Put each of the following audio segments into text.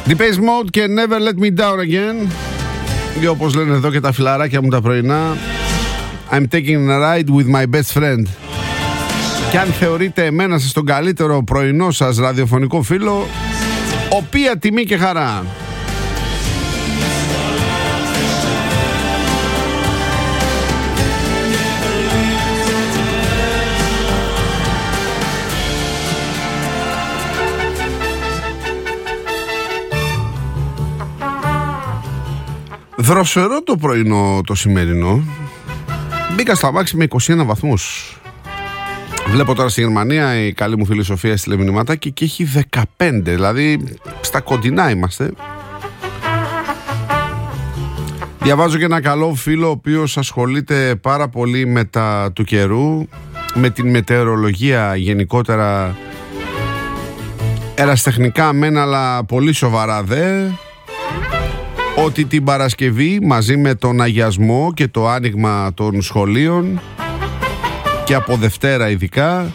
Depeche Mode και Never Let Me Down Again. Και όπως λένε εδώ και τα φιλαράκια μου τα πρωινά, I'm taking a ride with my best friend. Και αν θεωρείτε εμένα σας τον καλύτερο πρωινό σας ραδιοφωνικό φίλο, οποία τιμή και χαρά. Δροσερό το πρωινό το σημερινό. Μπήκα στα αμάξι με 21 βαθμούς. Βλέπω τώρα στη Γερμανία η καλή μου φίλη Σοφία έστειλε μηνυματάκι και έχει 15. Δηλαδή στα κοντινά είμαστε. Διαβάζω και ένα καλό φίλο ο οποίος ασχολείται πάρα πολύ με τα του καιρού, με την μετεωρολογία γενικότερα, ερασιτεχνικά μεν αλλά πολύ σοβαρά δε, ότι την Παρασκευή μαζί με τον αγιασμό και το άνοιγμα των σχολείων και από Δευτέρα ειδικά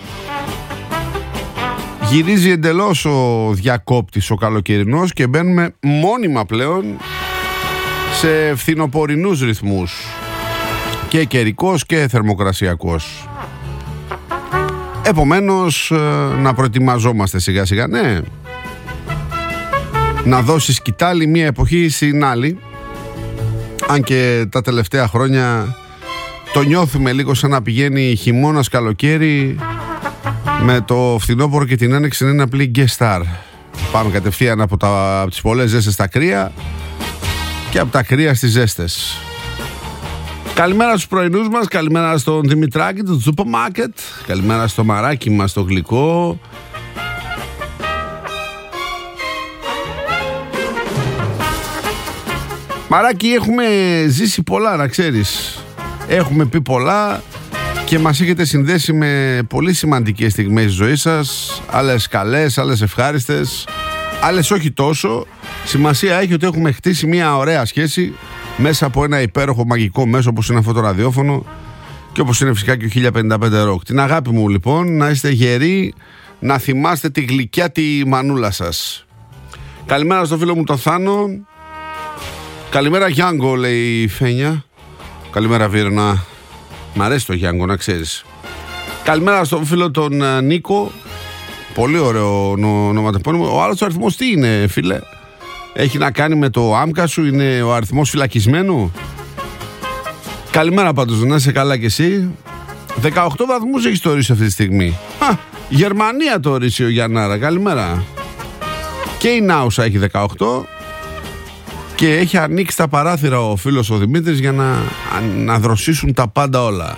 γυρίζει εντελώς ο διακόπτης ο καλοκαιρινός και μπαίνουμε μόνιμα πλέον σε φθινοπορεινούς ρυθμούς και καιρικός και θερμοκρασιακός. Επομένως να προετοιμαζόμαστε σιγά σιγά, ναι, να δώσει σκητάλη μία εποχή στην άλλη. Αν και τα τελευταία χρόνια το νιώθουμε λίγο σαν να πηγαίνει χειμώνας καλοκαίρι, με το φθινόπωρο και την άνοιξη να είναι απλή guest star. Πάμε κατευθείαν από τις πολλές ζέστες στα κρύα και από τα κρύα στις ζέστες. Καλημέρα στους πρωινούς μας, καλημέρα στον Δημητράκη του Super Market, καλημέρα στο μαράκι μας το γλυκό. Μαράκι, έχουμε ζήσει πολλά, να ξέρεις. Έχουμε πει πολλά και μας έχετε συνδέσει με πολύ σημαντικές στιγμές της ζωής σας. Άλλες καλές, άλλες ευχάριστες, άλλες όχι τόσο. Σημασία έχει ότι έχουμε χτίσει μια ωραία σχέση μέσα από ένα υπέροχο μαγικό μέσο όπως είναι αυτό το ραδιόφωνο και όπως είναι φυσικά και ο 1055 Rock. Την αγάπη μου λοιπόν, να είστε γεροί, να θυμάστε τη γλυκιά τη μανούλα σας. Καλημέρα στο φίλο μου το Θάνο. Καλημέρα Γιάνγκο, λέει η Φένια. Καλημέρα Βίρνα. Μ' αρέσει το Γιάνγκο, να ξέρεις. Καλημέρα στον φίλο τον Νίκο. Πολύ ωραίο ονοματεπώνυμο. Ο άλλος αριθμός τι είναι, φίλε? Έχει να κάνει με το άμκα σου? Είναι ο αριθμός φυλακισμένου? Καλημέρα πάντως, να είσαι καλά κι εσύ. 18 βαθμούς έχεις το ορίσει αυτή τη στιγμή. Γερμανία το ορίσει ο Γιαννάρα. Καλημέρα. Και η Νάουσα έχει 18. Και έχει ανοίξει τα παράθυρα ο φίλος ο Δημήτρης για να δροσίσουν τα πάντα όλα.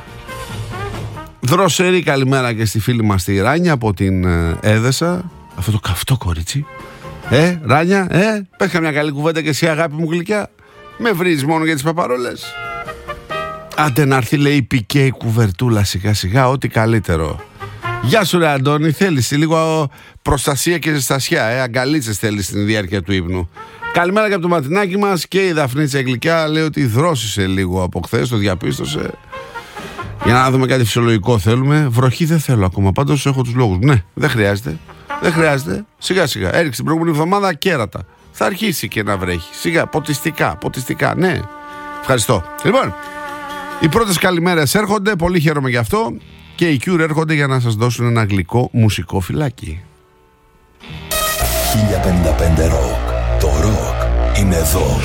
Δροσερή καλημέρα και στη φίλη μας τη Ράνια από την Έδεσα. Αυτό το καυτό κορίτσι. Ράνια, πες καμιά καλή κουβέντα και εσύ, αγάπη μου γλυκιά. Με βρίζεις μόνο για τις παπαρόλες? Άντε να έρθει, λέει, πικέ η κουβερτούλα σιγά σιγά, ό,τι καλύτερο. Γεια σου ρε Αντώνη, θέλεις λίγο προστασία και ζεστασιά, αγκαλίτσες θέλεις στην διάρκεια του ύπνου. Καλημέρα και από το ματινάκι μας. Και η Δαφνίτσα γλυκιά λέει ότι δρόσησε λίγο από χθες, το διαπίστωσε. Για να δούμε κάτι φυσιολογικό θέλουμε. Βροχή δεν θέλω ακόμα, πάντως έχω τους λόγους. Ναι, δεν χρειάζεται. Δεν χρειάζεται. Σιγά σιγά. Έριξε την προηγούμενη εβδομάδα κέρατα. Θα αρχίσει και να βρέχει. Σιγά, ποτιστικά. Ναι. Ευχαριστώ. Λοιπόν, οι πρώτες καλημέρες έρχονται. Πολύ χαίρομαι γι' αυτό. Και οι Cure έρχονται για να σας δώσουν ένα γλυκό μουσικό φυλάκι. 1055 Rock. Το rock είναι εδώ.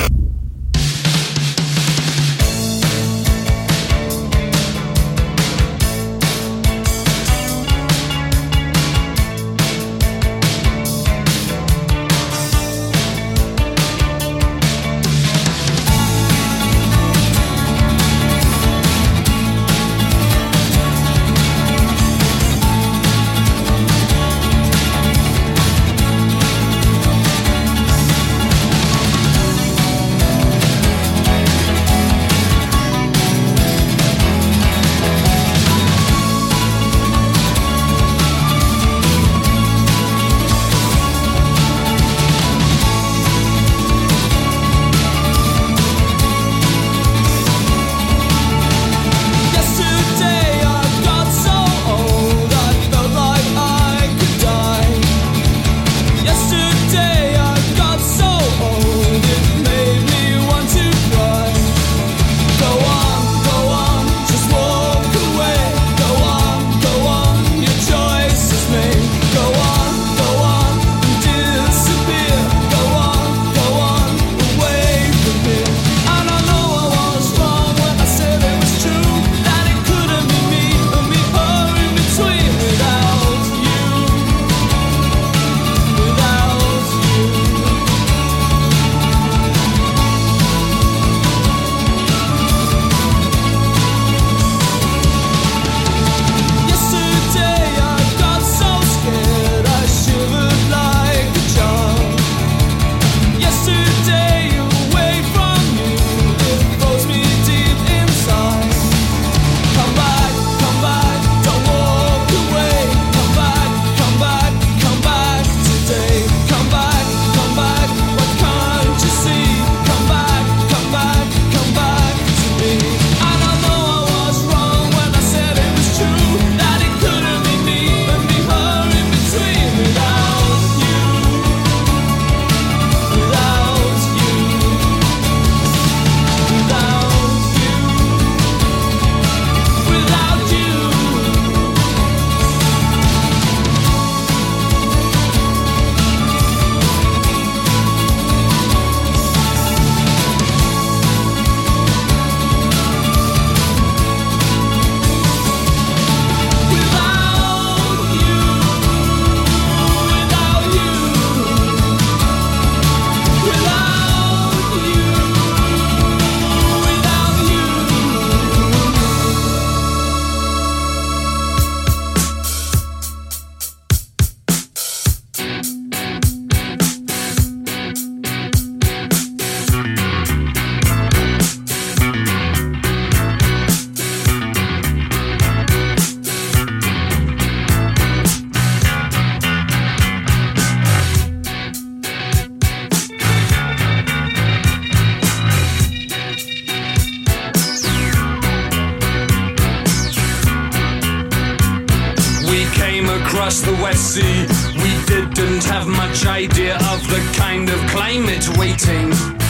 across the West Sea. We didn't have much idea of the kind of climate waiting.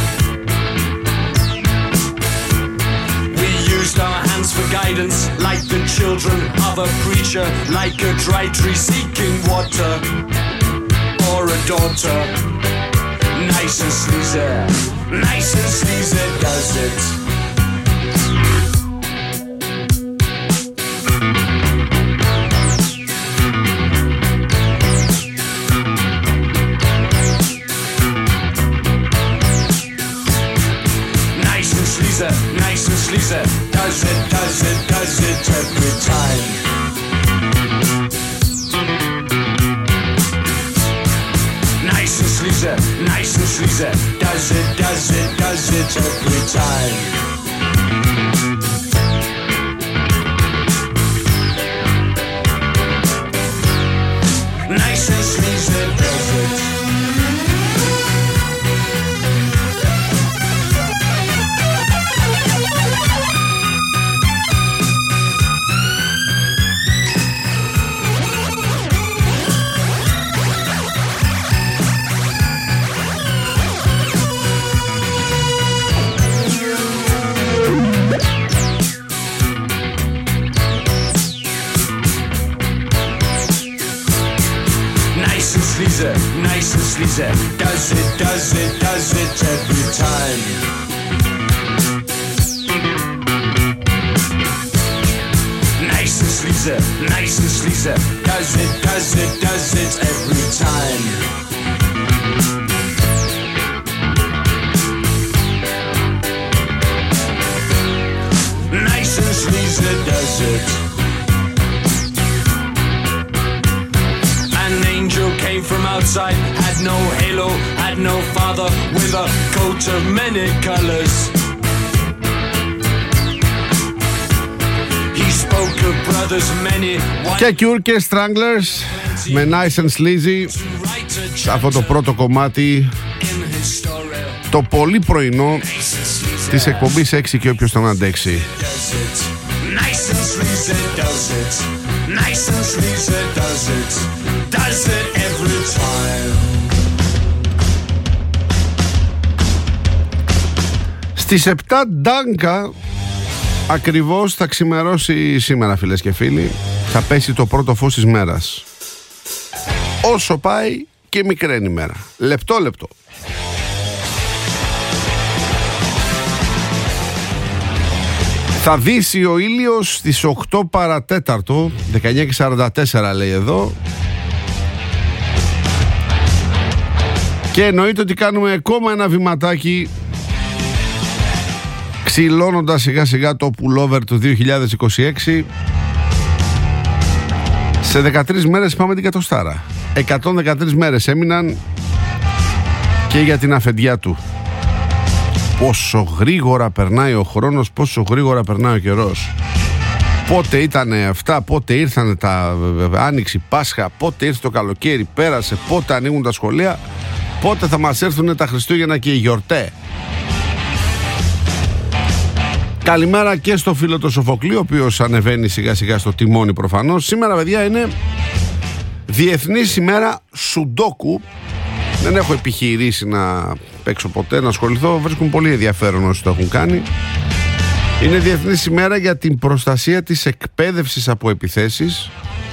We used our hands for guidance, like the children of a preacher, like a dry tree seeking water, or a daughter. Nice and sleazy, nice and sleazy does it. Nice and sleazy, does it, does it, does it every time. Nice and sleazy, nice and sleazy, does it, does it, does it every time. Nice and sleazy, does it. Nice and sleazy, does it, does it, does it every time. Nice and sleazy, nice and sleazy, does it, does it, does it every time. Nice and sleazy, does it. Came from outside, had no halo, had no father, with a coat of many colors. He spoke of brothers many. Και Cure και Stranglers με Nice and Sleazy σε αυτό το πρώτο κομμάτι, το πολύ πρωινό της εκπομπής 6 και όποιος τον αντέξει. Nice and sleazy does it. Nice and sleazy does it. Does it every time. Στις 7 Ντάνκα ακριβώς θα ξημερώσει σήμερα, φίλες και φίλοι. Θα πέσει το πρώτο φως της μέρας. Όσο πάει και μικραίνει μέρα. Λεπτό λεπτό. Θα δύσει ο ήλιος στις 8 παρατέταρτο, 19:44 λέει εδώ. Και εννοείται ότι κάνουμε ακόμα ένα βηματάκι, ξυλώνοντας σιγά σιγά το pullover του 2026. Σε 13 μέρες πάμε την κατοστάρα. 113 μέρες έμειναν και για την αφεντιά του. Πόσο γρήγορα περνάει ο χρόνος, πόσο γρήγορα περνάει ο καιρός. Πότε ήτανε αυτά, πότε ήρθανε τα Άνοιξη, Πάσχα, πότε ήρθε το καλοκαίρι, πέρασε, πότε ανοίγουν τα σχολεία, πότε θα μας έρθουν τα Χριστούγεννα και οι γιορτέ. Καλημέρα και στο φίλο το Σοφοκλή, ο οποίος ανεβαίνει σιγά σιγά στο τιμόνι προφανώς. Σήμερα, παιδιά, είναι Διεθνής ημέρα Σουντόκου. Δεν έχω επιχειρήσει να παίξω ποτέ, να ασχοληθώ. Βρίσκουν πολύ ενδιαφέρον όσοι το έχουν κάνει. Είναι Διεθνής ημέρα για την προστασία της εκπαίδευσης από επιθέσεις.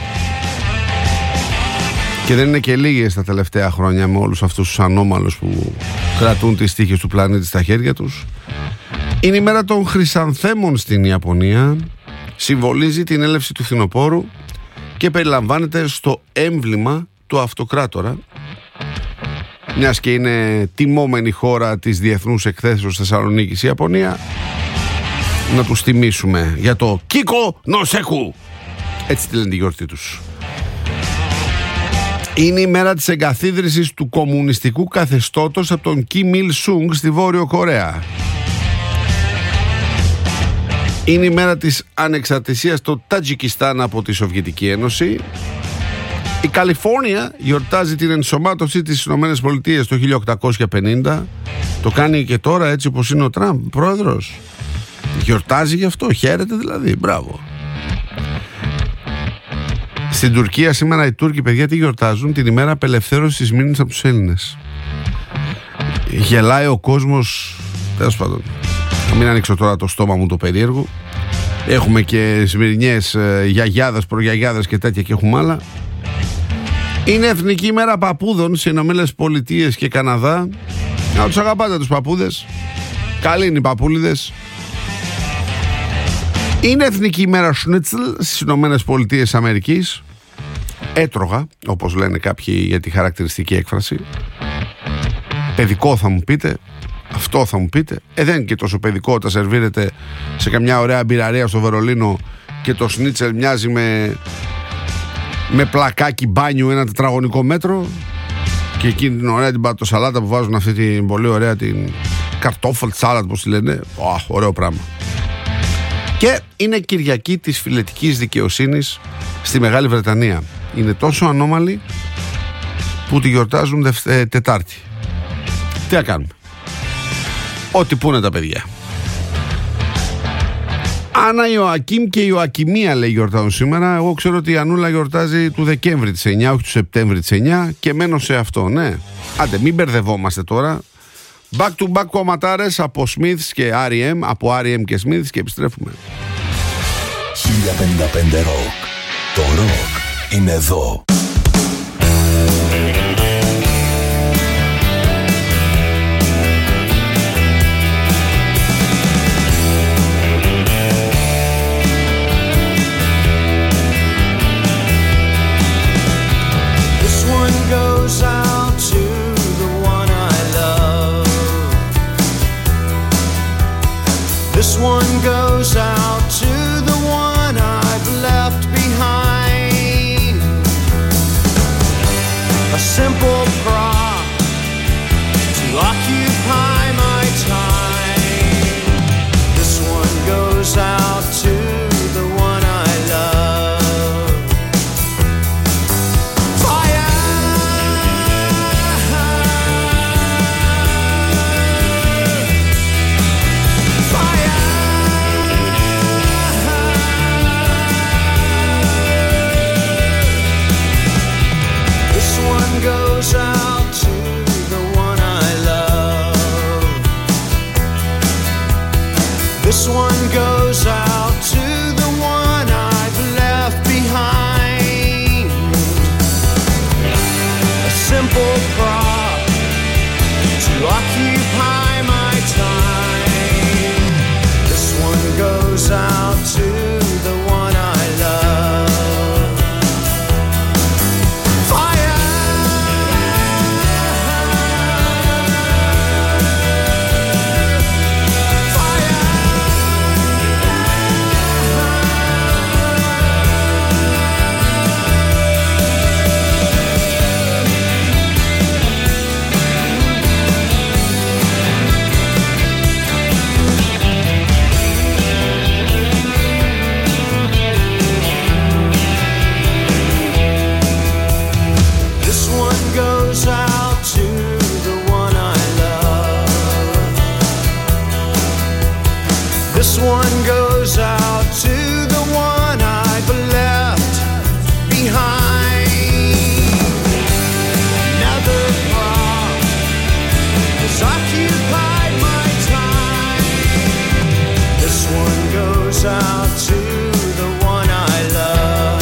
Και δεν είναι και λίγες τα τελευταία χρόνια, με όλους αυτούς τους ανώμαλους που κρατούν τις τύχες του πλανήτη στα χέρια τους. Είναι η μέρα των χρυσανθέμων στην Ιαπωνία. Συμβολίζει την έλευση του φθινοπόρου και περιλαμβάνεται στο έμβλημα του αυτοκράτορα. Μιας και είναι τιμόμενη χώρα της Διεθνούς Εκθέσεως Θεσσαλονίκης η Ιαπωνία, να τους τιμήσουμε για το Κίκο Νοσέκου. Έτσι τη λένε τη γιορτή τους. Είναι η μέρα της εγκαθίδρυσης του κομμουνιστικού καθεστώτος από τον Κιμ Ιλ Σουνγκ στη Βόρειο Κορέα. Είναι η μέρα της ανεξαρτησίας του Τατζικιστάν από τη Σοβιετική Ένωση. Η Καλιφόρνια γιορτάζει την ενσωμάτωσή της στις ΗΠΑ το 1850. Το κάνει και τώρα, έτσι όπως είναι ο Τραμπ πρόεδρος. Γιορτάζει γι' αυτό, χαίρεται δηλαδή, μπράβο. Στην Τουρκία σήμερα οι Τούρκοι, παιδιά, τι γιορτάζουν? Την ημέρα απελευθέρωσης της Σμύρνης από τους Έλληνες. Γελάει ο κόσμος. Τέλος πάντων, να μην ανοίξω τώρα το στόμα μου το περίεργο. Έχουμε και Σμυρνιές γιαγιάδες, προγιαγιάδες και τέτοια, και έχουμε άλλα. Είναι Εθνική ημέρα παππούδων στις Ηνωμένες Πολιτείες και Καναδά. Να τους αγαπάτε τους παππούδες. Καλοί είναι οι παππούλιδες. Είναι Εθνική ημέρα Σνίτσελ στις Ηνωμένες Πολιτείες Αμερικής. Έτρωγα, όπως λένε κάποιοι για τη χαρακτηριστική έκφραση. Παιδικό θα μου πείτε. Αυτό θα μου πείτε. Δεν είναι και τόσο παιδικό όταν σερβίρεται σε καμιά ωραία μπειραρία στο Βερολίνο και το σνίτσελ μοιάζει με πλακάκι μπάνιου 1 τετραγωνικό μέτρο, και εκείνη την ωραία την πατοσαλάτα που βάζουν, αυτή την πολύ ωραία την καρτόφελ σάλατ, πώς τη λένε. Ωραίο πράγμα. Και είναι Κυριακή της φιλετικής δικαιοσύνης στη Μεγάλη Βρετανία. Είναι τόσο ανώμαλοι που τη γιορτάζουν Τετάρτη. Τι να κάνουμε? Ό,τι πούνε τα παιδιά. Άννα Ιωακίμ και Ιωακιμία, λέει, γιορτάζουν σήμερα. Εγώ ξέρω ότι η Ανούλα γιορτάζει του Δεκέμβρη της 9, όχι του Σεπτέμβρη της 9, και μένω σε αυτό, ναι. Άντε, μην μπερδευόμαστε τώρα. Back to back κομματάρες από Smiths και R.E.M., από R.E.M. και Smiths, και επιστρέφουμε. 1055 Rock. Το rock είναι εδώ. This one goes out to the one I've left behind. A simple prop to occupy my time. This one goes out to the one I love. Fire! Goes out to the one I love. This one goes out to the one I've left behind. A simple prop to occupy my time. This one goes out to the one I love. This one goes out to the one I've left behind. Another prop has occupied my time. This one goes out to the one I love.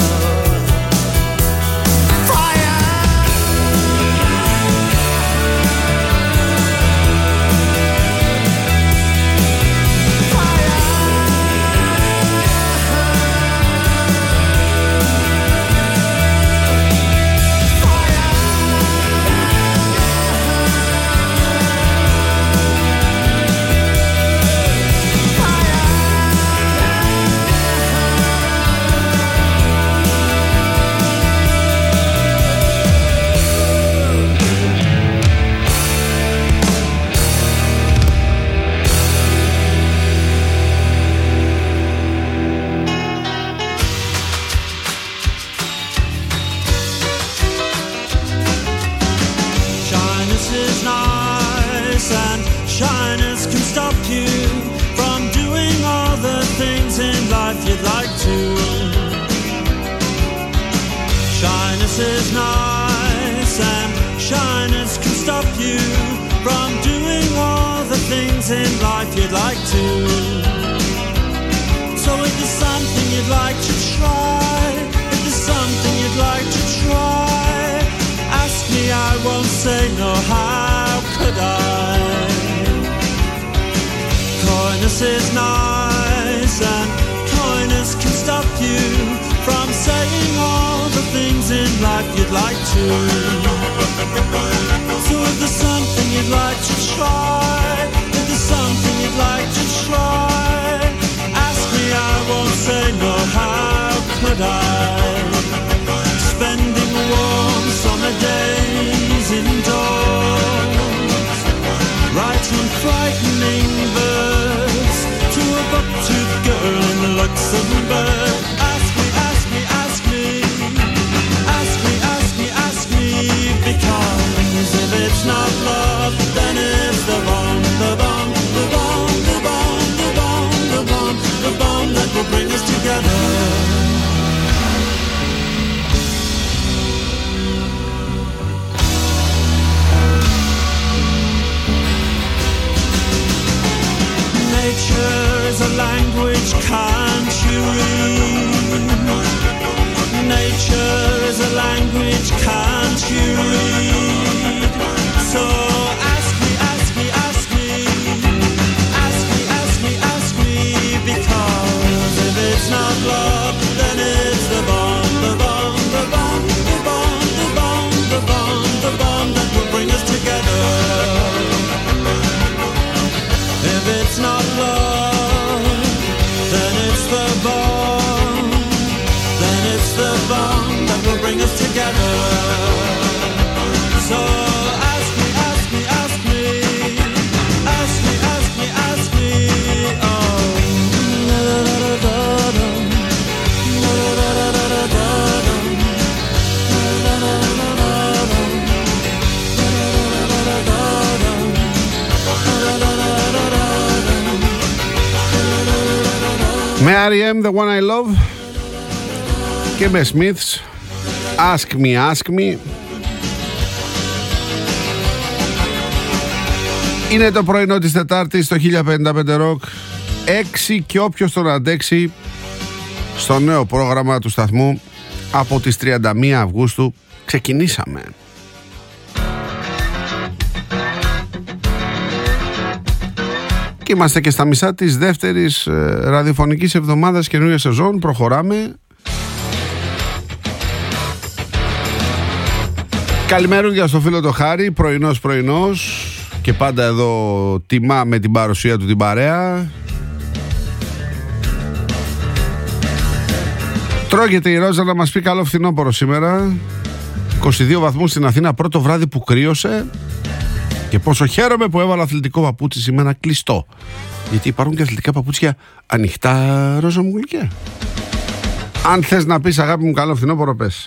Kindness is nice and shyness can stop you from doing all the things in life you'd like to. So if there's something you'd like to try, if there's something you'd like to try, ask me, I won't say no, how could I? Kindness is nice and kindness can stop you from saying all the things in life you'd like to. So if there's something you'd like to try, if there's something you'd like to try, ask me, I won't say no, how could I? Spending warm summer days indoors, writing frightening verse to a buck-toothed girl in Luxembourg. Ask me, ask me, ask me, ask me, ask me, ask me, because if it's not love, then it's the bomb, the bomb, the bomb, the bomb, the bomb, the bomb, the bomb that will bring us together. Nature is a language, can't you read? Nature is a language, can't you read? So ask me, ask me, ask me, ask me, ask me, ask me, because if it's not love, then it's the bomb, the bomb, the bomb, the bomb, the bomb, the bomb, the bomb that will bring us together. If it's not love, then it's the bomb, then it's the bomb that will bring us together. So ask me, ask me, ask me, ask me, ask me, ask me, oh. Με R.E.M. The One I Love και με Smiths Ask Me, Ask Me. Είναι το πρωινό της Τετάρτης στο 1055 Rock 6 και όποιος τον αντέξει στο νέο πρόγραμμα του σταθμού από τις 31 Αυγούστου ξεκινήσαμε. Και είμαστε και στα μισά της δεύτερης ραδιοφωνικής εβδομάδας καινούργια σεζόν. Προχωράμε. Καλημέρα στο φίλο το Χάρη. Πρωινός και πάντα εδώ τιμά με την παρουσία του την παρέα. Τρώγεται η Ρόζα να μας πει καλό φθινόπωρο σήμερα. 22 βαθμούς στην Αθήνα, πρώτο βράδυ που κρύωσε. Και πόσο χαίρομαι που έβαλα αθλητικό παπούτσι σήμερα κλειστό. Γιατί υπάρχουν και αθλητικά παπούτσια ανοιχτά, Ρόζα μου γλυκιά. Αν θες να πεις αγάπη μου καλό φθινόπωρο, πες.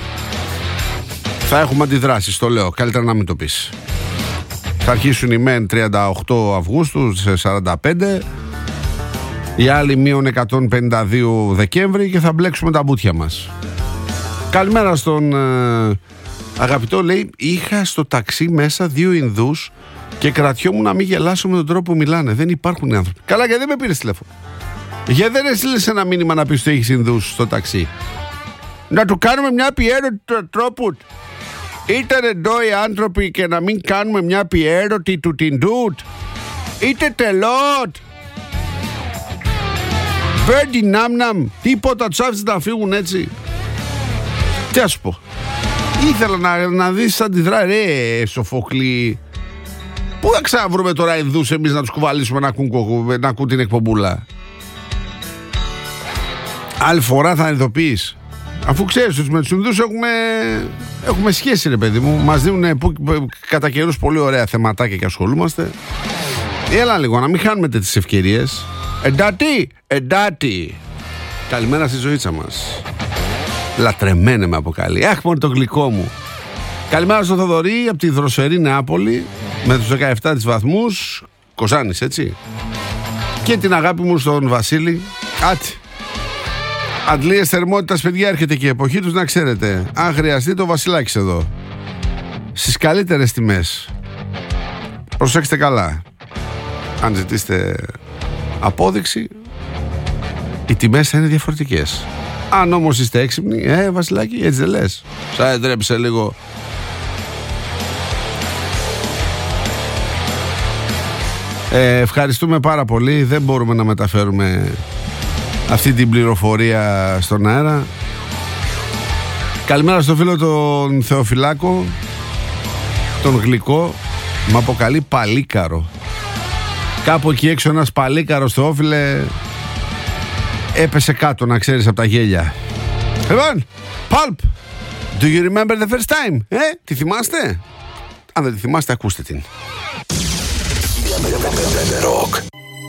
Θα έχουμε αντιδράσεις, το λέω, καλύτερα να μην το πεις. Θα αρχίσουν οι μεν 38 Αυγούστου σε 45, οι άλλοι μείον 152 Δεκέμβρη και θα μπλέξουμε τα μπουτια μας. Καλημέρα στον αγαπητό, λέει, είχα στο ταξί μέσα 2 Ινδούς και κρατιόμουν να μην γελάσω με τον τρόπο που μιλάνε. Δεν υπάρχουν άνθρωποι. Καλά, γιατί δεν με πήρες τηλέφωνο? Γιατί δεν έστειλες ένα μήνυμα να πεις ότι έχεις Ινδούς στο ταξί? Να του κάνουμε μια πιέρωτη τρόπου. Ήταν εδώ οι άνθρωποι και να μην κάνουμε μια πιέρωτη του Τιντούτ. Είτε τελότ. Μπέρντι νάμναμ. Τίποτα τους άφησες να φύγουν έτσι. Τι ας πω. Ήθελα να δεις αντιδρά. Ρε Σοφοκλή, πού θα ξαναβρούμε τώρα Ινδούς εμείς να τους κουβαλήσουμε να ακούν την εκπομπούλα? Άλλη φορά θα ειδοποιείς. Αφού ξέρεις ότι με τους Ινδούς έχουμε σχέση, ρε παιδί μου. Μας δίνουν κατά καιρούς πολύ ωραία θεματάκια και ασχολούμαστε. Έλα λίγο να μην χάνουμε τις ευκαιρίες. Εντάτη. Καλημέρα στη ζωήτσα μας. Λατρεμένε με αποκαλεί. Αχ, μόνο το γλυκό μου. Καλημέρα στον Θοδωρή από τη δροσερή Νεάπολη με τους 17 της βαθμούς. Κοζάνης, έτσι. Και την αγάπη μου στον Βασίλη. Αντλίες θερμότητας, παιδιά, έρχεται και η εποχή τους, να ξέρετε. Αν χρειαστεί, το Βασιλάκης εδώ. Στις καλύτερες τιμές. Προσέξτε καλά. Αν ζητήσετε απόδειξη, οι τιμές θα είναι διαφορετικές. Αν όμως είστε έξυπνοι, Βασιλάκη, έτσι δεν λες? Σα έτρεψε λίγο. Ευχαριστούμε πάρα πολύ. Δεν μπορούμε να μεταφέρουμε αυτή την πληροφορία στον αέρα. Καλημέρα στο φίλο τον Θεοφυλάκο, τον Γλυκό. Μ' αποκαλεί Παλίκαρο. Κάπου εκεί έξω ένας Παλίκαρος, Θεόφιλε, έπεσε κάτω, να ξέρεις, από τα γέλια. Λοιπόν, Pulp, do you remember the first time? Τη θυμάστε? Αν δεν τη θυμάστε, ακούστε την. Rock.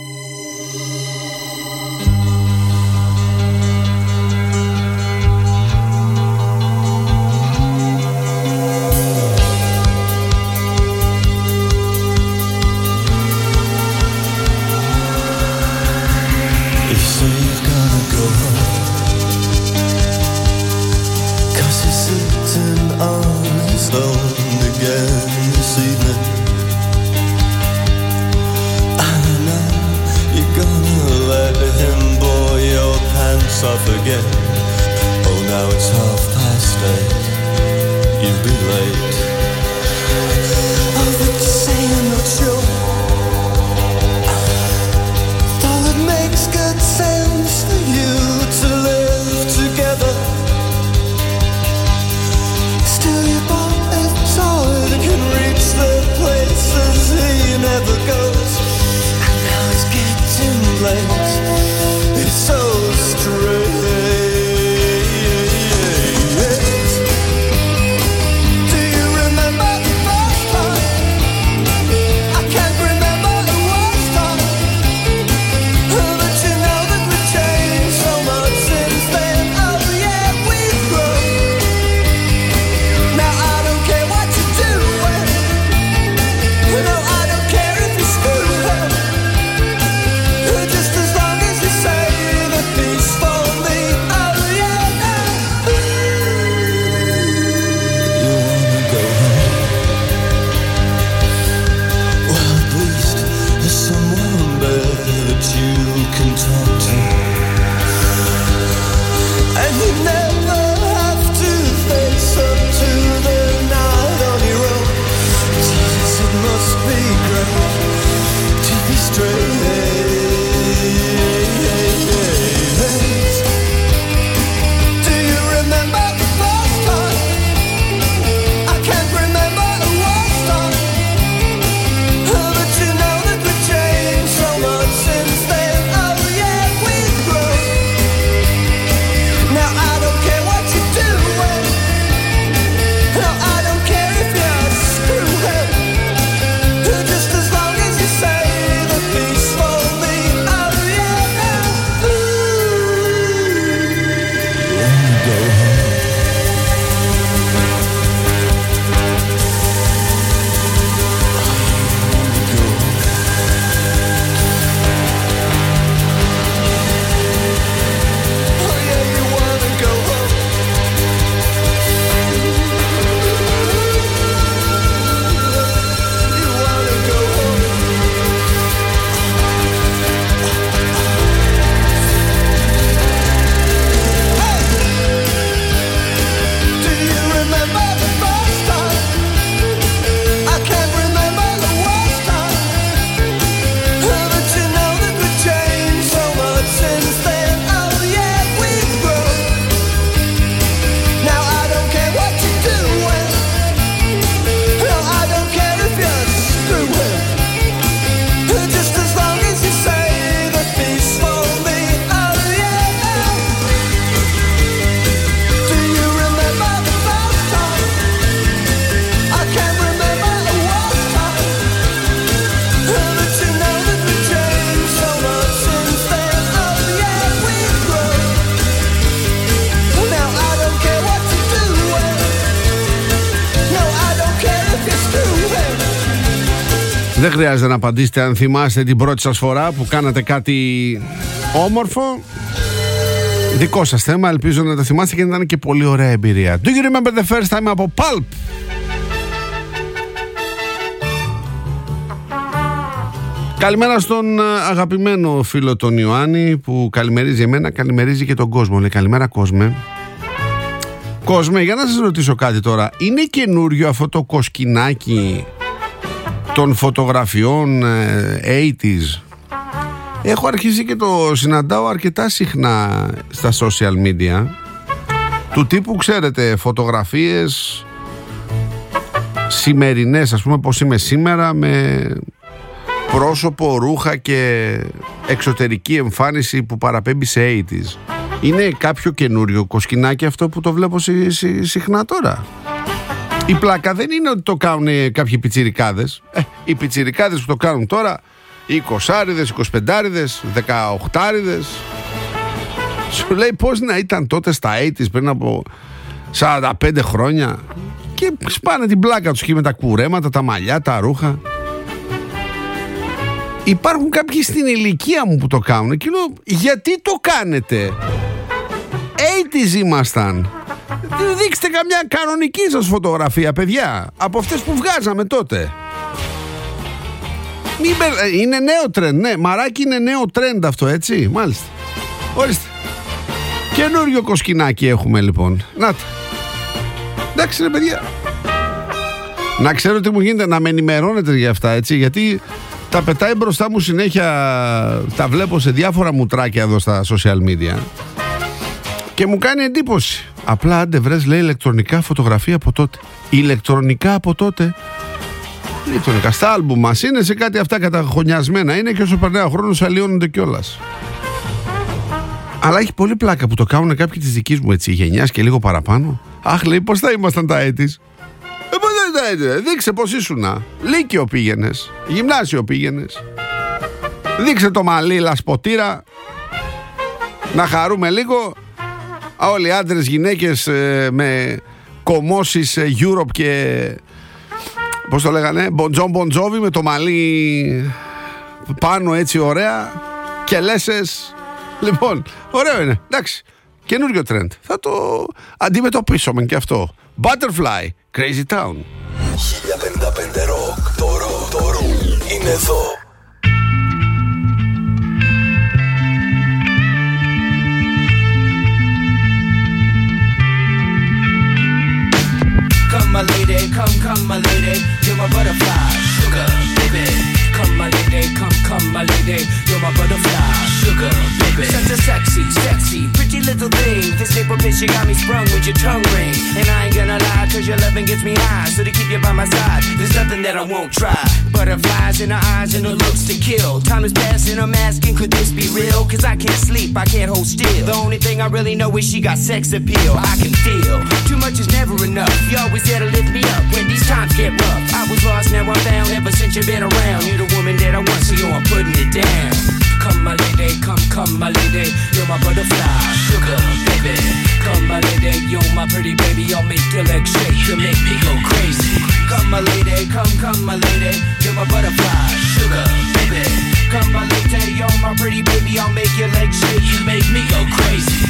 Off again. Oh, now it's 8:30. You'll be late. Oh, but say I'm not sure. Though it makes good sense for you to live together. Still, you bought a toy that can reach the places he never goes. And now it's getting late. It's so strange. Do you remember the first time? I can't remember the worst time. But you know that we've changed so much since then. Oh yeah, we've grown. Now I don't care what you do. No, I don't care if you screw up. Just as long as you say the peace for me. Oh yeah. You wanna go home? Well, at least there's someone there that you can talk to. And you never have to face up to the night on your own. Jesus, it must be great to be straight. Do you remember the first time? I can't remember the worst time. But you know that we've changed so much since then. Oh yeah, we've grown. Now I don't care what you do. No, I don't care if you're screwing. Just as long as you say the peace for me. Oh yeah. Go home. Oh yeah, you wanna go home. You wanna go home. Do you remember the first time? I can't remember the worst time. But you know that we've changed so much since then. Oh yeah, we've grown. Now I don't care what you do. No, I don't care if you're screwing. Just as long as you say the peace for me. Oh yeah. Do you remember the first time? I can't remember the worst time. But you know that we've changed so much since then. Oh yeah, we've grown. Now I don't care what you do. No, I don't care if you're screwing. Δεν χρειάζεται να απαντήσετε αν θυμάστε την πρώτη σας φορά που κάνατε κάτι όμορφο. Δικό σας θέμα, ελπίζω να τα θυμάστε και να ήταν και πολύ ωραία εμπειρία. Do you remember the first time από Pulp? Καλημέρα στον αγαπημένο φίλο τον Ιωάννη που καλημερίζει εμένα, καλημερίζει και τον κόσμο. Λέει καλημέρα κόσμε. Κόσμε, για να σας ρωτήσω κάτι τώρα. Είναι καινούριο αυτό το κοσκινάκι των φωτογραφιών 80's? Έχω αρχίσει και το συναντάω αρκετά συχνά στα social media. Του τύπου, ξέρετε, φωτογραφίες σημερινές, ας πούμε πως είμαι σήμερα, με πρόσωπο, ρούχα και εξωτερική εμφάνιση που παραπέμπει σε 80's. Είναι κάποιο καινούριο κοσκινάκι αυτό που το βλέπω συχνά τώρα? Η πλάκα δεν είναι ότι το κάνουν κάποιοι πιτσιρικάδες. Οι πιτσιρικάδες που το κάνουν τώρα, 20άριδες, 25άριδες, 18άριδες, σου λέει πώς να ήταν τότε στα 80's πριν από 45 χρόνια, και σπάνε την πλάκα τους και με τα κουρέματα, τα μαλλιά, τα ρούχα. Υπάρχουν κάποιοι στην ηλικία μου που το κάνουν και λέω, γιατί το κάνετε? 80's ήμασταν. Δείξτε καμιά κανονική σας φωτογραφία, παιδιά, από αυτές που βγάζαμε τότε. Είναι νέο τρέντ, ναι, μαράκι, είναι νέο τρέντ αυτό, έτσι, μάλιστα. Ορίστε. Καινούριο κοσκινάκι έχουμε λοιπόν. Να τα. Εντάξει ρε παιδιά. Να ξέρω τι μου γίνεται, να με ενημερώνετε για αυτά, έτσι, γιατί τα πετάει μπροστά μου συνέχεια, τα βλέπω σε διάφορα μουτράκια εδώ στα social media και μου κάνει εντύπωση. Απλά άντε βρες, λέει, ηλεκτρονικά φωτογραφία από τότε. Ηλεκτρονικά από τότε. Ηλεκτρονικά στα άλμπουμ μας είναι, σε κάτι αυτά καταχωνιασμένα είναι, και όσο περνάει ο χρόνος αλλοιώνονται κιόλας. Αλλά έχει πολύ πλάκα που το κάνουν κάποιοι της δικής μου, έτσι, γενιάς και λίγο παραπάνω. Αχ, λέει, πώς θα ήμασταν τα 80's? Πώς θα ήταν, δείξε πώς ήσουνα. Λύκειο πήγαινες, γυμνάσιο πήγαινες. Δείξε το μαλλί, λασποτήρα. Να χαρούμε λίγο. Όλοι οι άντρες, γυναίκες με κομμώσεις Europe και, πώς το λέγανε, Μποντζόβι με το μαλλί πάνω, έτσι, ωραία, και λέσες. Λοιπόν, ωραίο είναι, εντάξει. Καινούριο τρέντ. Θα το αντιμετωπίσουμε και αυτό. Butterfly, Crazy Town. 1055 Rock. Το ροκ είναι εδώ. Come my lady, come my lady, you're my butterfly, sugar baby. Come my lady, come my lady, you're my butterfly, sugar baby. Such a sexy, pretty little thing. This paper bitch, you got me sprung with your tongue ring. And I ain't gonna lie, cause your loving gets me high. So to keep you by my side, there's nothing that I won't try. Butterflies in her eyes and her looks to kill. Time is passing, I'm asking, could this be real? Cause I can't sleep, I can't hold still. The only thing I really know is she got sex appeal. I can feel, too much is never enough. You always there to lift me up when these times get rough. I was lost, now I'm found, ever since you've been around. You're the woman that I want, so I'm putting it down. Come my lady, come my lady, you're my butterfly, sugar baby. Come my lady, you're my pretty baby, I'll make your legs shake, you make me go crazy. Come my lady, come my lady, you're my butterfly, sugar baby. Come my lady, you're my pretty baby, I'll make your legs shake, you make me go crazy.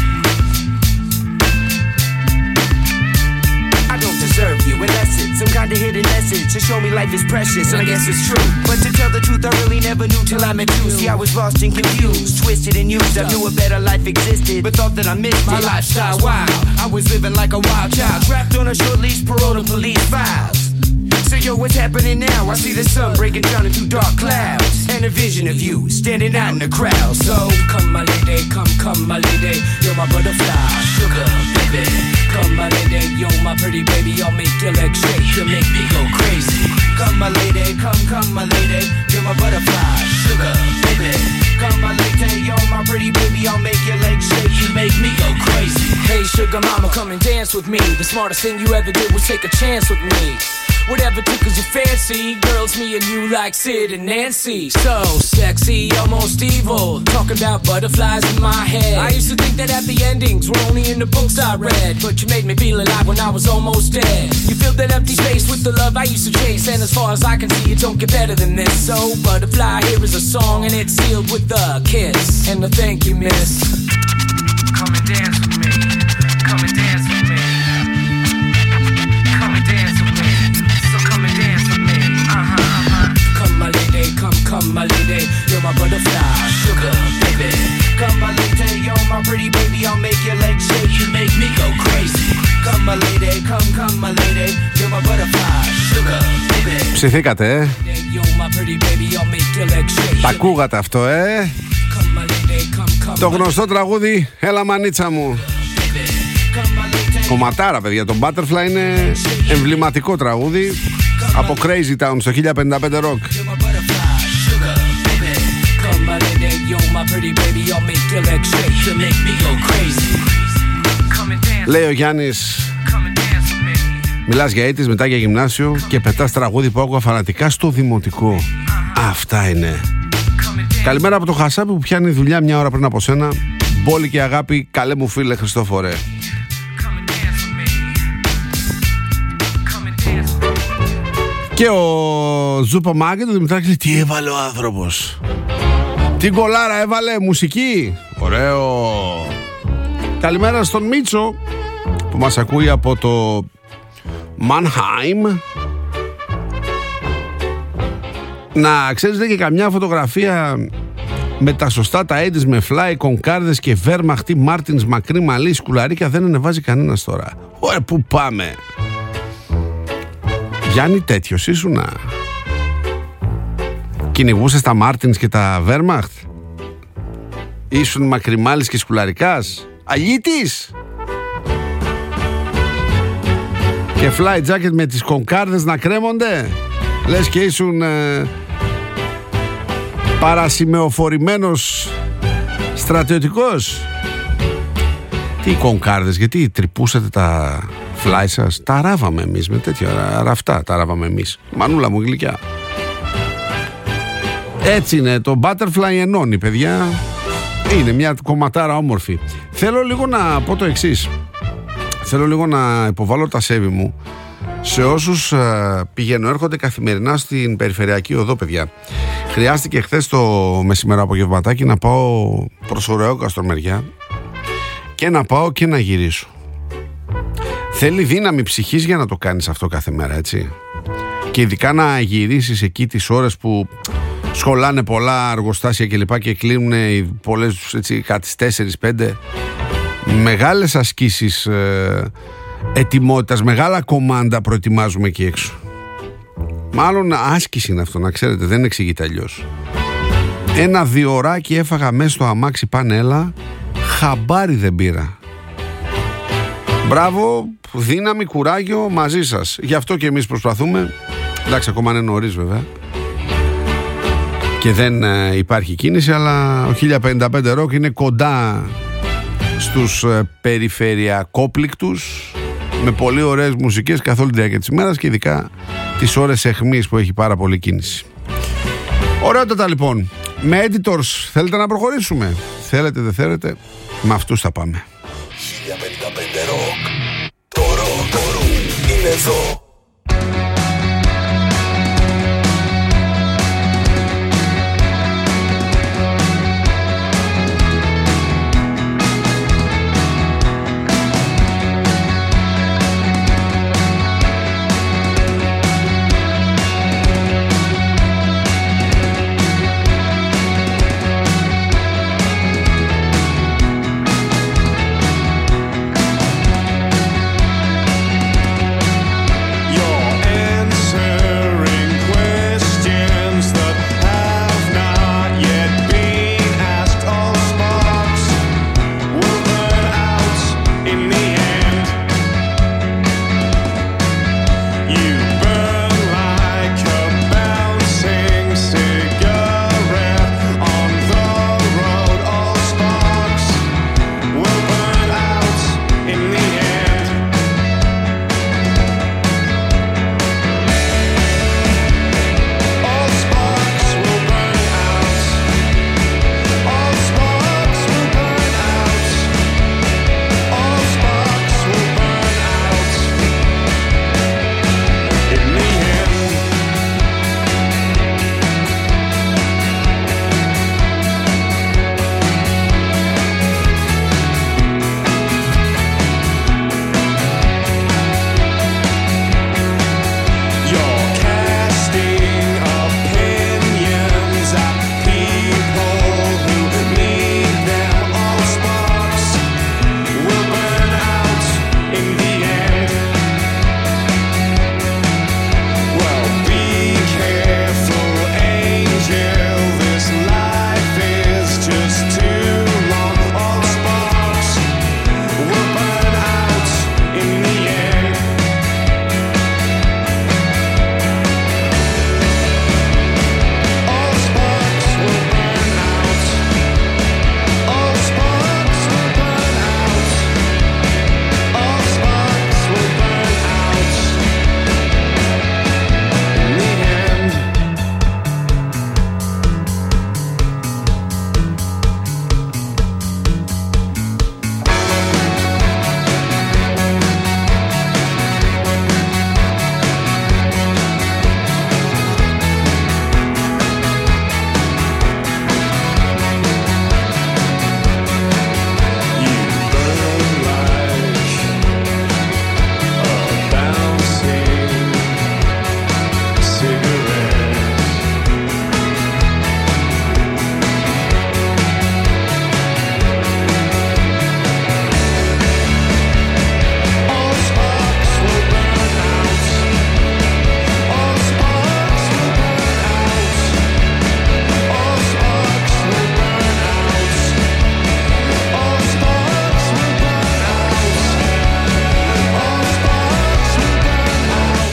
I don't deserve you unless it's some kind of hidden message to show me life is precious, and I guess it's true. But to tell the truth, I really never knew till I met you. See, I was lost and confused, twisted and used. I knew a better life existed, but thought that I missed it. My lifestyle wild, I was living like a wild child, trapped on a short leash, parole to police files. So yo, what's happening now? I see the sun breaking down into dark clouds, and a vision of you standing out in the crowd. So come my lady, come my lady, you're my butterfly, sugar baby. Come my lady, you're my pretty baby, I'll make your legs shake, you make me go crazy. Come my lady, come my lady, you're my butterfly, sugar baby. Come my lady, you're my pretty baby, I'll make your legs shake, you make me go crazy. Hey sugar mama, come and dance with me. The smartest thing you ever did was take a chance with me. Whatever tickles your fancy, girls, me and you like Sid and Nancy. So sexy, almost evil, talking about butterflies in my head. I used to think that happy endings were only in the books I read, but you made me feel alive when I was almost dead. You filled that empty space with the love I used to chase, and as far as I can see, it don't get better than this. So butterfly, here is a song, and it's sealed with a kiss and a thank you, miss. Come and dance with me. Come and dance with me. Come and dance with me. So come and dance with me. Come my lady, come my lady. You're my butterfly, sugar baby. Come my lady, you're my pretty baby. I'll make your legs shake, you make me go crazy. Come my lady, come my lady. You're my butterfly, sugar baby. Ψηθήκατε, You're my pretty baby. I'll make your legs shake. Τα ακούγατε αυτό, Come my lady, come. Το γνωστό τραγούδι «Έλα μανίτσα μου». Κομματάρα, παιδιά. Το Butterfly είναι εμβληματικό τραγούδι από Crazy Town στο 1055 Rock. Λέει ο Γιάννης, μιλάς για ήττες, μετά για γυμνάσιο και πετάς τραγούδι που άκουγα φανατικά στο δημοτικό. Αυτά είναι. Καλημέρα από το Χασάπι που πιάνει δουλειά μια ώρα πριν από σένα. Μπόλη και αγάπη, καλέ μου φίλε Χριστόφορε. Και ο Ζούπα Μάγκε του Δημητράκη λέει, τι έβαλε ο άνθρωπος. Τι γκολάρα έβαλε, μουσική. Ωραίο. Καλημέρα στον Μίτσο που μας ακούει από το Μανχάιμ. Να ξέρεις, δεν και καμιά φωτογραφία με τα σωστά τα έντες με φλάι, κονκάρδες και βέρμαχτη Μάρτινς μακρύ μαλλί, σκουλαρίκια δεν ανεβάζει κανένας τώρα. Ωραία, πού πάμε. Γιάννη, τέτοιος ήσουνα. Κυνηγούσες τα Μάρτινς και τα Βέρμαχτ. Ήσουν μακριμάλης και σκουλαρικάς. Αλήτης. Και fly jacket με τις κονκάρδες να κρέμονται. Λες και ήσουν παρασημεοφορημένος στρατιωτικός. Τι κονκάρδες, γιατί τρυπούσατε τα φλάι σας. Τα ράβαμε εμείς με τέτοια ραφτά. Τα ράβαμε εμείς. Μανούλα μου γλυκιά. Έτσι είναι, το Butterfly ενώνει, παιδιά. Είναι μια κομματάρα όμορφη. Θέλω λίγο να πω το εξής. Θέλω λίγο να υποβάλω τα σέβη μου σε όσους πηγαίνουν, έρχονται καθημερινά στην περιφερειακή οδό, παιδιά. Χρειάστηκε χθες το μεσημερό απογευματάκι να πάω προς Ωρεόκαστρο μεριά και να πάω και να γυρίσω. Θέλει δύναμη ψυχής για να το κάνεις αυτό κάθε μέρα, έτσι. Και ειδικά να γυρίσεις εκεί τις ώρες που σχολάνε πολλά αργοστάσια κλπ. Και κλείνουν πολλές, έτσι, κάτι στις 4-5. Μεγάλες ασκήσεις ετοιμότητας, μεγάλα κομμάντα προετοιμάζουμε εκεί έξω. Μάλλον άσκηση είναι αυτό, να ξέρετε, δεν εξηγείται αλλιώς. 1-2 ωράκι έφαγα μέσα στο αμάξι πανέλα, χαμπάρι δεν πήρα. Μπράβο, δύναμη, κουράγιο μαζί σας. Γι' αυτό και εμείς προσπαθούμε. Εντάξει, ακόμα είναι νωρίς βέβαια και δεν υπάρχει κίνηση, αλλά ο 1055 Rock είναι κοντά στους περιφερειακόπληκτους με πολύ ωραίες μουσικές καθ' όλη τη διάρκεια της ημέρας και ειδικά τις ώρες αιχμής που έχει πάρα πολύ κίνηση. Ωραιότατα λοιπόν. Με editors θέλετε να προχωρήσουμε? Θέλετε, δεν θέλετε? Με αυτούς θα πάμε. 1055 Rock. Το rock είναι εδώ.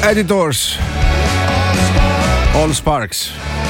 Editors, All Sparks.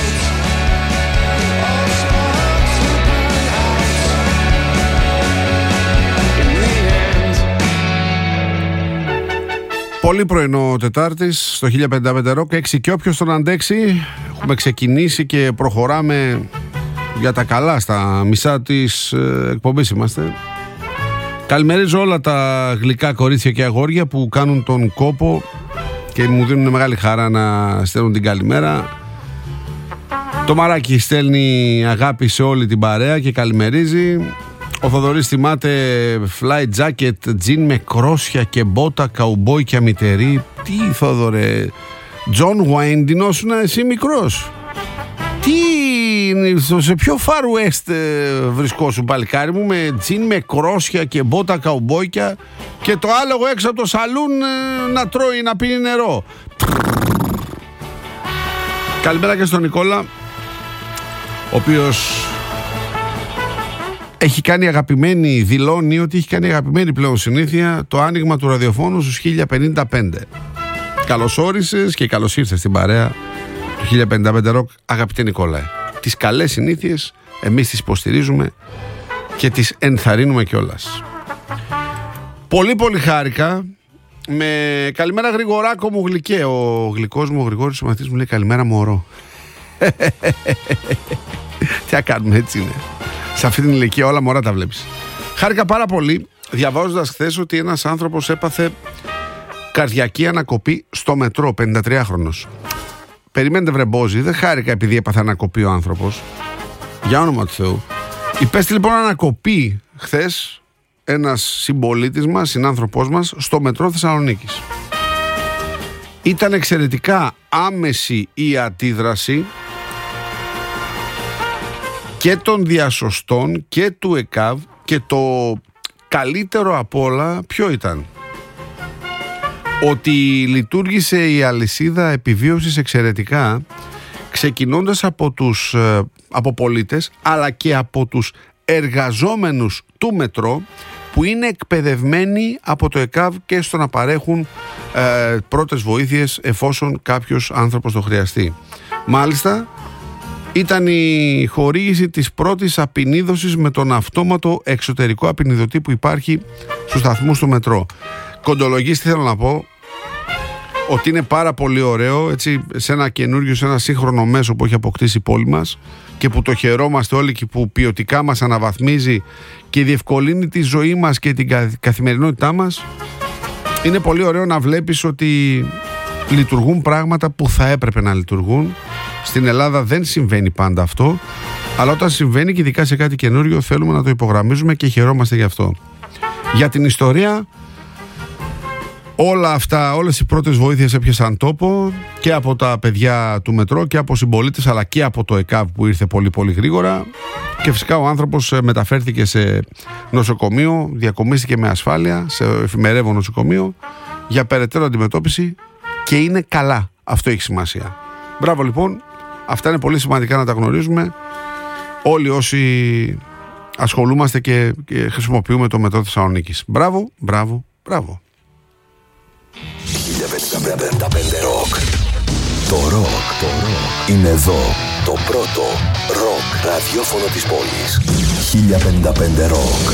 Πολύ πρωινό Τετάρτης στο 1055 Rock, 6 και όποιος τον αντέξει. Έχουμε ξεκινήσει και προχωράμε για τα καλά, στα μισά της εκπομπής είμαστε. Καλημερίζω όλα τα γλυκά κορίτσια και αγόρια που κάνουν τον κόπο και μου δίνουν μεγάλη χαρά να στέλνουν την καλημέρα. Το Μαράκι στέλνει αγάπη σε όλη την παρέα και καλημερίζει. Ο Θοδωρής θυμάται fly jacket, τζιν με κρόσια και μπότα, καουμπόικια μητερή. Τι Θόδωρε, John Wayne ντυνόσουνα εσύ μικρός? Τι, σε ποιο Far West βρισκόσου παλικάρι μου, με τζιν με κρόσια και μπότα καουμπόικια και το άλογο έξω από το σαλούν να τρώει, να πίνει νερό. Καλημέρα και στον Νικόλα, ο οποίος έχει κάνει αγαπημένη, δηλώνει ότι έχει κάνει αγαπημένη πλέον συνήθεια το άνοιγμα του ραδιοφώνου στους 1055. Καλώς όρισες και καλώς ήρθες στην παρέα του 1055 Rock, αγαπητέ Νικόλα. Τις καλές συνήθειες εμείς τις υποστηρίζουμε και τις ενθαρρύνουμε κιόλας. Πολύ χάρηκα με καλημέρα Γρηγοράκο μου γλυκέ. Ο γλυκός μου, ο Γρηγόρης ο μαθητής μου λέει καλημέρα μωρό. Τι να κάνουμε, έτσι είναι. Σε αυτή την ηλικία όλα μωρά τα βλέπεις. Χάρηκα πάρα πολύ διαβάζοντας χθες ότι ένας άνθρωπος έπαθε καρδιακή ανακοπή στο μετρό, 53χρονος. Περιμένετε βρεμπόζι, δεν χάρηκα επειδή έπαθε ανακοπή ο άνθρωπος. Για όνομα του Θεού. Υπέστη λοιπόν ανακοπή χθες ένας συμπολίτης μας, συνάνθρωπός μας, στο μετρό Θεσσαλονίκης. Ήταν εξαιρετικά άμεση η αντίδραση και των διασωστών και του ΕΚΑΒ, και το καλύτερο απ' όλα ποιο ήταν? Ότι λειτουργήσε η αλυσίδα επιβίωσης εξαιρετικά, ξεκινώντας από πολίτες αλλά και από τους εργαζόμενους του μετρό που είναι εκπαιδευμένοι από το ΕΚΑΒ και στο να παρέχουν πρώτες βοήθειες εφόσον κάποιος άνθρωπος το χρειαστεί. Μάλιστα ήταν η χορήγηση της πρώτης απεινίδωσης με τον αυτόματο εξωτερικό απεινιδωτή που υπάρχει στους σταθμούς του μετρό. Κοντολογής, τι θέλω να πω, ότι είναι πάρα πολύ ωραίο, έτσι, σε ένα καινούριο, σε ένα σύγχρονο μέσο που έχει αποκτήσει η πόλη μας και που το χαιρόμαστε όλοι και που ποιοτικά μας αναβαθμίζει και διευκολύνει τη ζωή μας και την καθημερινότητά μας. Είναι πολύ ωραίο να βλέπεις ότι λειτουργούν πράγματα που θα έπρεπε να λειτουργούν. Στην Ελλάδα δεν συμβαίνει πάντα αυτό, αλλά όταν συμβαίνει και ειδικά σε κάτι καινούριο θέλουμε να το υπογραμμίζουμε και χαιρόμαστε γι' αυτό. Για την ιστορία, όλα αυτά, όλες οι πρώτες βοήθειες έπιασαν τόπο και από τα παιδιά του μετρό και από συμπολίτες αλλά και από το ΕΚΑΒ που ήρθε πολύ γρήγορα, και φυσικά ο άνθρωπος μεταφέρθηκε σε νοσοκομείο, διακομίστηκε με ασφάλεια σε εφημερεύον νοσοκομείο για περαιτέρω αντιμετώπιση και είναι καλά. Αυτό έχει σημασία. Μπράβο λοιπόν, αυτά είναι πολύ σημαντικά να τα γνωρίζουμε όλοι όσοι ασχολούμαστε και χρησιμοποιούμε το μετρό Θεσσαλονίκης. Μπράβο. 1055 Rock. Το rock είναι εδώ. Το πρώτο rock ραδιόφωνο της πόλης. 1055 Rock.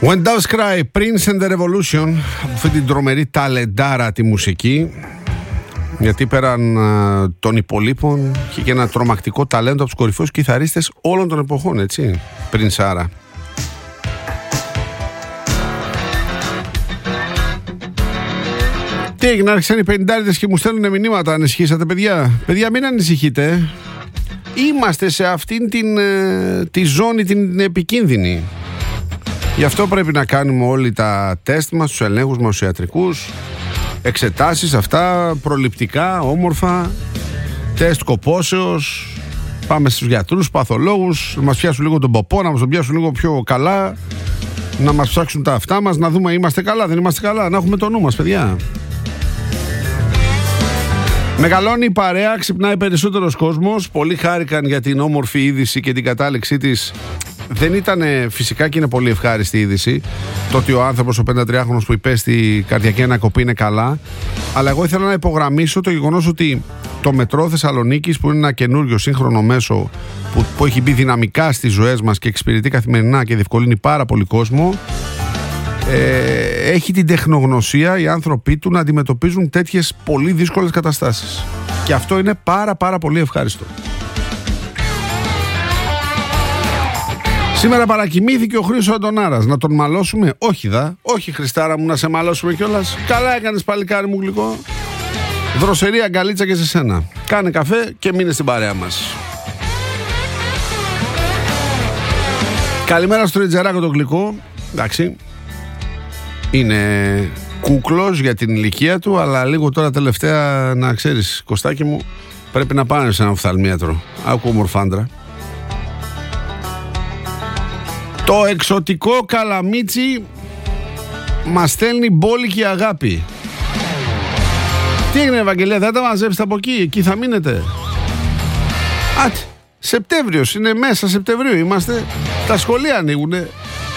When Doves Cry, Prince and the Revolution, από αυτή την τρομερή ταλεντάρα τη μουσική, γιατί πέραν των υπολείπων είχε και ένα τρομακτικό ταλέντο από τους κορυφαίους κιθαρίστες όλων των εποχών, έτσι, Πρινσάρα. Τι έγινε, άρχισαν οι 50'ριδες και μου στέλνουν μηνύματα. Ανησυχήσατε, παιδιά? Παιδιά, μην ανησυχείτε. Είμαστε σε αυτήν τη ζώνη την επικίνδυνη. Γι' αυτό πρέπει να κάνουμε όλοι τα τεστ μας, τους ελέγχους μας, τους ιατρικούς, εξετάσεις αυτά, προληπτικά, όμορφα, τεστ κοπόσεως. Πάμε στους γιατρούς, παθολόγους, να μας πιάσουν λίγο τον ποπό, να μας τον πιάσουν λίγο πιο καλά, να μας ψάξουν τα αυτά μας, να δούμε είμαστε καλά, δεν είμαστε καλά, να έχουμε το νου μας, παιδιά. Μεγαλώνει η παρέα, ξυπνάει περισσότερος κόσμος. Πολλοί χάρηκαν για την όμορφη είδηση και την κατάληξή της. Δεν ήταν φυσικά και είναι πολύ ευχάριστη είδηση το ότι ο άνθρωπος, ο 53χρονος που υπέστη καρδιακή ανακοπή, είναι καλά. Αλλά εγώ ήθελα να υπογραμμίσω το γεγονός ότι το μετρό Θεσσαλονίκης, που είναι ένα καινούριο σύγχρονο μέσο που έχει μπει δυναμικά στις ζωές μας και εξυπηρετεί καθημερινά και διευκολύνει πάρα πολύ κόσμο, έχει την τεχνογνωσία οι άνθρωποι του να αντιμετωπίζουν τέτοιες πολύ δύσκολες καταστάσεις. Και αυτό είναι πάρα πολύ ευχάριστο. Σήμερα παρακοιμήθηκε ο Χρήστος Αντωνάρας. Να τον μαλώσουμε? Όχι όχι, Χριστάρα μου, να σε μαλώσουμε κιόλας. Καλά έκανες, παλικάρι μου γλυκό. Δροσερή αγκαλίτσα και σε σένα. Κάνε καφέ και μείνε στην παρέα μας. Καλημέρα στο Ριτζεράκο το γλυκό. Εντάξει, είναι κούκλος για την ηλικία του, αλλά λίγο τώρα τελευταία, να ξέρεις, Κωστάκι μου, πρέπει να πάνε σε ένα οφθαλμίατρο. Άκου ομορφάντρα. Το εξωτικό καλαμίτσι μας στέλνει μπόλικη αγάπη. Τι έγινε, Ευαγγελία, θα τα μαζέψετε από εκεί θα μείνετε? Σεπτέμβριος, είναι μέσα Σεπτεμβρίου είμαστε, τα σχολεία ανοίγουνε.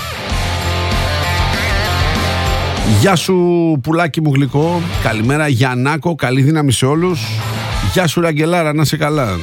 Γεια σου πουλάκι μου γλυκό. Καλημέρα Γιαννάκο, καλή δύναμη σε όλους. Γεια σου Ραγγελάρα, να είσαι καλά.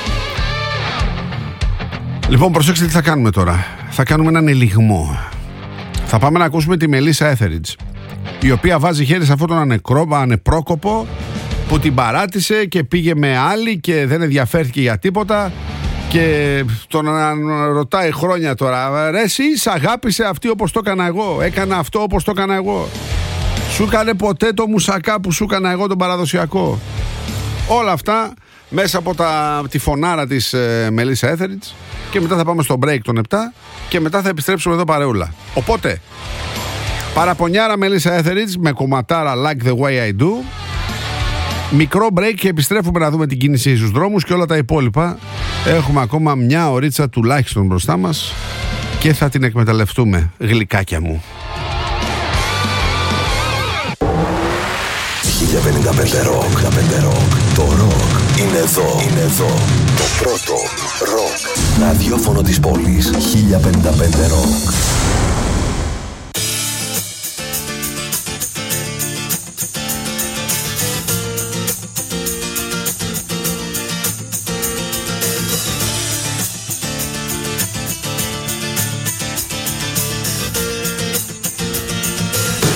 Λοιπόν, προσέξτε τι θα κάνουμε τώρα. Θα κάνουμε έναν ελιγμό. Θα πάμε να ακούσουμε τη Μελίσσα Έθεριτς, η οποία βάζει χέρι σε αυτόν τον ανεπρόκοπο που την παράτησε και πήγε με άλλη και δεν ενδιαφέρθηκε για τίποτα. Και τον ρωτάει χρόνια τώρα, ρε εσύ σ' αγάπησε αυτή όπως το έκανα εγώ? Έκανα αυτό όπως το έκανα εγώ? Σου έκανε ποτέ το μουσακά που σου έκανα εγώ, τον παραδοσιακό? Όλα αυτά μέσα από τη φωνάρα της Μελίσσα Έθεριτς. Και μετά θα πάμε στο break των 7 και μετά θα επιστρέψουμε εδώ παρεούλα. Οπότε, παραπονιάρα Μελίσσα Έθεριτς με κομματάρα Like the way I do. Μικρό break και επιστρέφουμε να δούμε την κίνηση στους δρόμους και όλα τα υπόλοιπα. Έχουμε ακόμα μια ωρίτσα τουλάχιστον μπροστά μας και θα την εκμεταλλευτούμε, γλυκάκια μου. 1055 ροκ. Το ροκ είναι εδώ. Το πρώτο ροκ ραδιόφωνο της πόλης. 1055 ροκ.